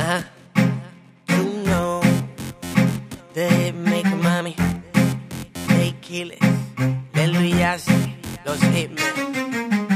Ajá. You know, the Hitmaker, mami. They kill it. Lil Yachty, los Hitmen.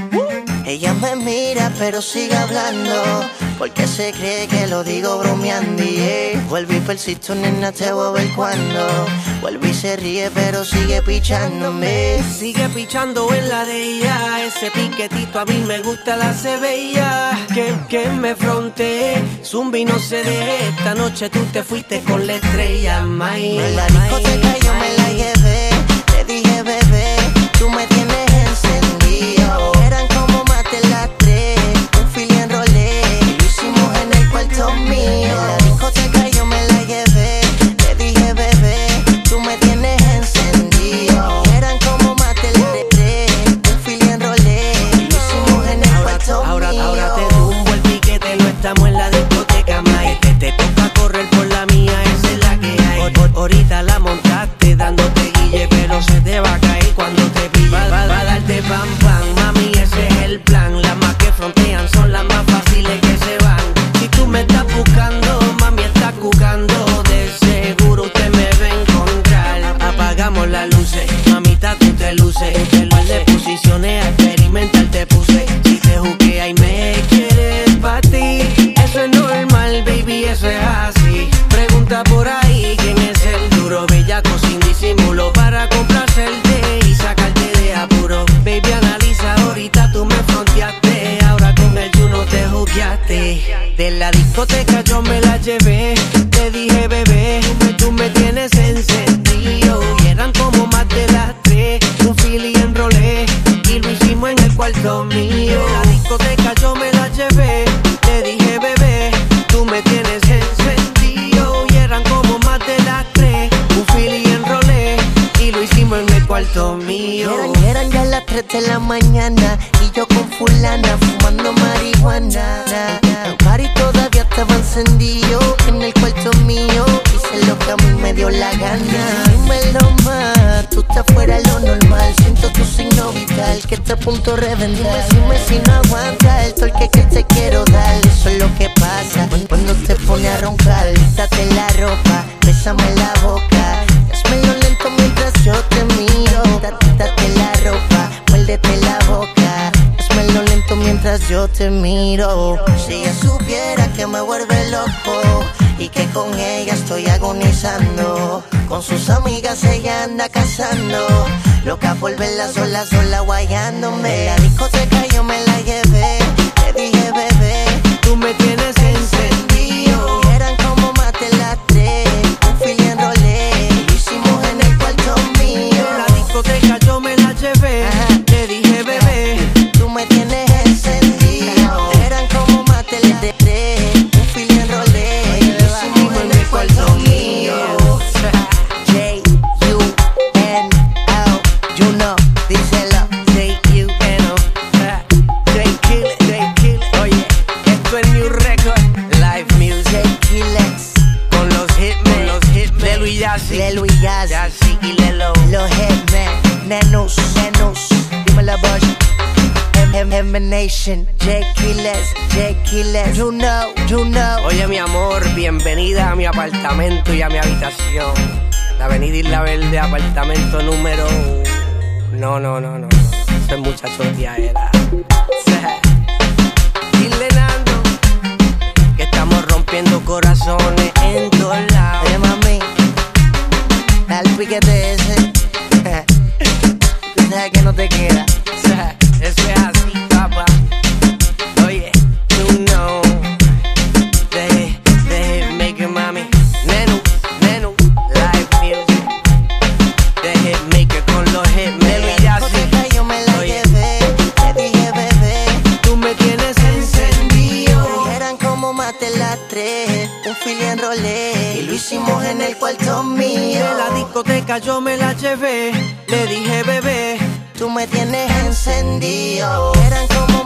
Ella me mira pero sigue hablando, porque se cree que lo digo bromeando. Vuelvo y persisto, nena, te voy a ver cuando. Vuelve y se ríe pero sigue pichándome. Sigue pichando en la de ella. Ese piquetito a mí me gusta, la se veía. Que me fronteé. Zumbi no se deje. Esta noche tú te fuiste con la estrella, mai. En la discoteca yo me la llevé. Le dije, bebé, tú me tienes encendido. Eran como más de las 3, un fili enrolé y lo hicimos en el cuarto mío. En la discoteca yo me la llevé. Le dije, bebé, tú me tienes encendido. Eran como más de las 3, un fili enrolé y lo hicimos en el cuarto mío. Ahora te tumbo el piquete, no estamos en la discoteca, mai. Te toca correr por la mía, esa es la que hay. Ahorita la montaste dándote guille, pero se te va a caer cuando te pille. Va a darte pam pam, mami, ese es el plan. Las más que frontean son las más fáciles que se van. Si tú me estás buscando, mami, estás jugando. De seguro usted me va a encontrar. Apagamos las luces, mamita, tú te luces. Un par de posiciones a experimentar te puse. Si te juquea y me quieres pa' ti, eso es normal, baby, eso es así. Pregunta por ahí quién es el duro, bellaco sin disimulo, para complacerte y sacarte de apuro. Baby, analiza, ahorita tú me fronteaste, ahora con el you no te juqueaste. De la discoteca yo me la llevé, te dije, bebé, tú me tienes encendido. Y eran como más de las 3, un fili enrolé y lo hicimos en el cuarto mío. De la discoteca yo me la llevé, te dije, bebé, tú me tienes encendido. Y eran como más de las 3, un fili enrolé y lo hicimos en el cuarto mío. Eran ya las 3 de la mañana y yo con fulana fumando marihuana. El party todavía estaba encendido en el cuarto mío. Hice lo que a mí me dio la gana. Dímelo más, tú estás fuera de lo normal. Siento tu signo vital que está a punto de reventar. Dime si no aguanta el torque que te quiero dar. Eso es lo que pasa cuando te pone a roncar. Quítate la ropa, bésame la boca. Hazmelo lento mientras yo te miro. Quítate la ropa, muérdete la boca. Hazmelo lento mientras yo te miro. Si ella supiera que me vuelve loco y que con ella estoy agonizando, con sus amigas ella anda cazando, loca por verla sola guayándome. En la discoteca yo me la llevé, le dije, bebé, tú me tienes encendido. y eran como más de las 3, un fili enrolé y lo hicimos en el cuarto mío. En la discoteca yo me la llevé, te dije, bebé, tú me tienes encendido. Eran como más de las 3, un fili enrolé y lo hicimos en el cuarto mío. J-U-N-O, you know, díselo. J-U-N-O, J Kill It, J Kill It. Oye, esto es New Record, live music J-Kilex, con los Hitmen, Lil Yachty, Yachty y Lelo. los Hitmen, Nenus, dímelo, Bosch. Nation, J-Kilex, you know. Oye, mi amor, bienvenida a mi apartamento y a mi habitación. La avenida Isla Verde, apartamento número... No. Eso es mucha choteadera. Dile, Nando, que estamos rompiendo corazones en todos lados. Oye, mami, dale el piquete ese. Tú sabes que no te queda. Eso es así, papá. Oye, you know, the Hitmaker, mami. Nenu, live music. The Hitmaker con los Hitmen. En la discoteca yo me la llevé, te dije, bebé, Tú me tienes encendido. y eran como más de las 3, un fili enrolé y lo hicimos en el cuarto mío. De la discoteca yo me la llevé. Le dije, bebé, Tú me tienes encendido. Eran como